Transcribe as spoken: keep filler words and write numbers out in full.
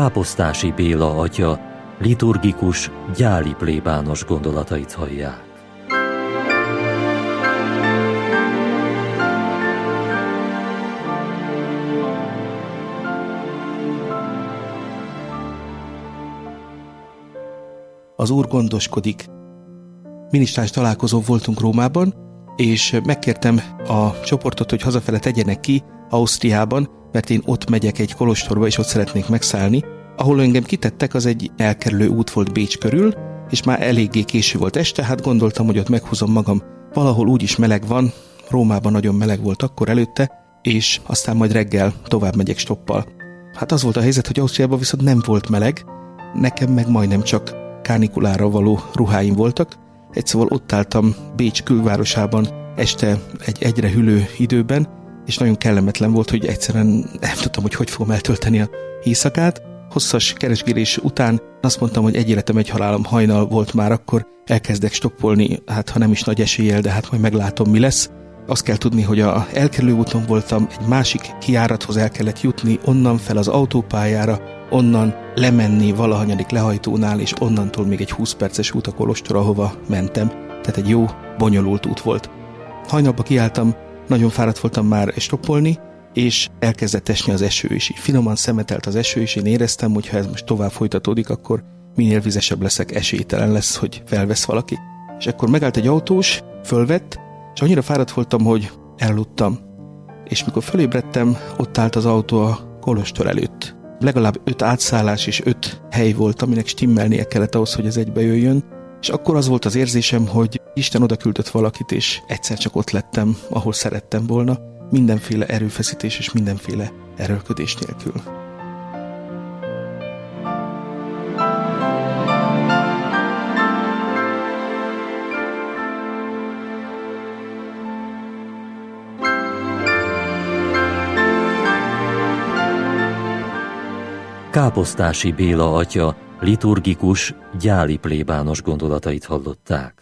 Káposztási Béla atya liturgikus, gyáli plébános gondolatait hallják. Az Úr gondoskodik. Minisztráns találkozón voltunk Rómában, és megkértem a csoportot, hogy hazafele tegyenek ki Ausztriában, mert én ott megyek egy kolostorba, és ott szeretnék megszállni. Ahol engem kitettek, az egy elkerülő út volt Bécs körül, és már eléggé késő volt este, hát gondoltam, hogy ott meghúzom magam. Valahol úgyis meleg van, Rómában nagyon meleg volt akkor előtte, és aztán majd reggel tovább megyek stoppal. Hát az volt a helyzet, hogy Ausztriában viszont nem volt meleg, nekem meg majdnem csak kánikulára való ruháim voltak. Egy szóval ott álltam Bécs külvárosában este egy egyre hűlő időben, és nagyon kellemetlen volt, hogy egyszerűen nem tudtam, hogy hogy fogom eltölteni a éjszakát. Hosszas keresgélés után azt mondtam, hogy egy életem, egy halálom, hajnal volt már, akkor elkezdek stoppolni, hát ha nem is nagy eséllyel, de hát majd meglátom, mi lesz. Azt kell tudni, hogy a elkerülő úton voltam, egy másik kijárathoz el kellett jutni, onnan fel az autópályára, onnan lemenni valahanyadik lehajtónál, és onnantól még egy húsz perces út a kolostor, ahova mentem. Tehát egy jó, bonyolult út volt. Hajnalba kiálltam, nagyon fáradt voltam már stoppolni, és elkezdett esni az eső is. Így finoman szemetelt az eső, és én éreztem, hogy ha ez most tovább folytatódik, akkor minél vizesebb leszek, esélytelen lesz, hogy felvesz valaki. És akkor megállt egy autós, fölvett, és annyira fáradt voltam, hogy elaludtam. És mikor fölébredtem, ott állt az autó a kolostor előtt. Legalább öt átszállás és öt hely volt, aminek stimmelnie kellett ahhoz, hogy ez egybe jöjjön. És akkor az volt az érzésem, hogy Isten oda küldött valakit, és egyszer csak ott lettem, ahol szerettem volna, mindenféle erőfeszítés és mindenféle erőlködés nélkül. Káposztási Béla atya liturgikus, gyáli plébános gondolatait hallották.